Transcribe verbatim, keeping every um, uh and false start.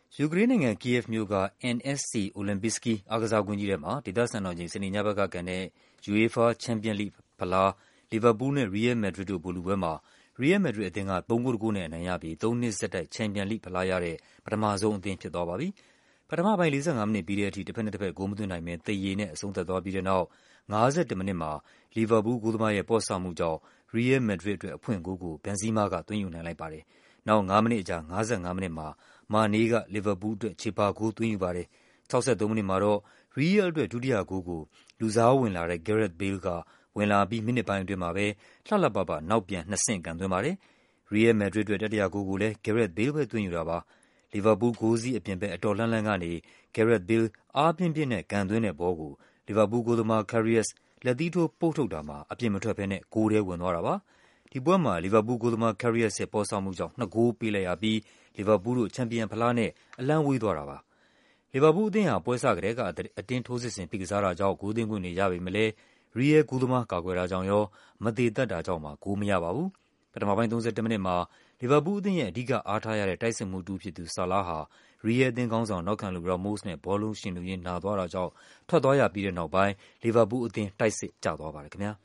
ယူကရိန်းနိုင်ငံ၊ Kyiv မြို့က N S C Olimpiyskiy အားကစားကွင်းကြီးထဲမှာ ဒေသစံတော်ချိန် စနေညဘက်ကကန်တဲ့ UEFA ချန်ပီယံလိဂ်ဖလား လီဗာပူးလ်နဲ့ ရီးယဲလ် မက်ဒရစ်တို့ ဗိုလ်လုပွဲမှာ ရီးယဲလ် မက်ဒရစ်အသင်းက သုံးဂိုး ၁ ဂိုးနဲ့ အနိုင်ရပြီး သုံးနှစ်ဆက်တိုက် ချန်ပီယံလိဂ်ဖလားရတဲ့ ပထမဆုံးအသင်းဖြစ်သွားပါပြီ။ ပထမပိုင်း ၄၅ မိနစ်ပြီးတဲ့အထိ တဘက်နဲ့တဘက် ဂိုးမသွင်းနိုင်ဘဲ သရေနဲ့ အဆုံးသတ်သွားပြီးတဲ့နောက် ၅၁ မိနစ်မှာ လီဗာပူးလ်ဂိုးသမားရဲ့ ပေါ့ဆမှုကြောင့် ရီးယဲလ် မက်ဒရစ်အတွက် အဖွင့်ဂိုးကို ဘန်ဇီးမားက သွင်းယူနိုင်လိုက်ပါတယ်။ နောက် ၅ မိနစ်အကြာ ၅၅ မိနစ်မှာ မာနေးက လီဗာပူးလ်အတွက် ချေပဂိုး သွင်းယူပါတယ်။ ၆၃ မိနစ်မှာတော့ ရီးယဲလ်အတွက် ဒုတိယဂိုးကို လူစားဝင်လာတဲ့ Gareth Bale က ဝင်လာအပြီး မိနစ်ပိုင်းအတွင်းမှာပဲ လှလှပပ နောက်ပြန်နှစ်ဆင့် ကန်သွင်းပါတယ်။ ရီးယဲလ် မက်ဒရစ်အတွက် တတိယဂိုးကိုလည်း Gareth Bale ပဲ သွင်းယူတာပါ။ လီဗာပူးလ် ဂိုးစည်းအပြင်ဘက် အတော်လှမ်းလှမ်းကနေ Gareth Bale အားပြင်းပြင်းနဲ့ ကန်သွင်းတဲ့ဘောကို လီဗာပူးလ်ဂိုးသမား Karius လက်သီးထိုး ပုတ်ထုတ်တာမှာ အပြင်မထွက်ဘဲ ဂိုးထဲဝင်သွားတာပါ။ ဒီပွဲမှာ လီဗာပူးလ်ဂိုးသမား Karius ရဲ့ ပေါ့ဆမှုကြောင့် နှစ်ဂိုးပေးလိုက်ရပြီး လီဗာပူးလ်တို့ ချန်ပီယံဖလားနဲ့ အလှမ်းဝေးသွားတာပါ။ လီဗာပူးလ်အသင်းဟာ ပွဲစကတည်းက အတင်းထိုးစစ်ဆင် ဖိကစားတာကြောင့် ဂိုးသွင်းခွင့်တွေရပေမယ့်လည်း ရီးယဲလ်ဂိုးသမား ကာကွယ်တာကြောင့်ရော၊ မသေသပ်တာကြောင့်ပါ ဂိုးမရပါဘူး။ ပထမပိုင်း ၃၁ မိနစ်မှာ လီဗာပူးလ်အသင်းရဲ့ အဓိကအားထားရတဲ့ တိုက်စစ်မှူးတဦးဖြစ်သူ ဆာလားဟာ ရီးယဲလ်အသင်းခေါင်းဆောင် နောက်ခံလူ ရာမို့စ်နဲ့ ဘောလုံးယှဉ်လုရင်း နာသွားတာကြောင့် ထွက်သွားရပြီးတဲ့နောက်ပိုင်း လီဗာပူးလ်အသင်း တိုက်စစ်ကျသွားပါတယ်ခင်ဗျာ။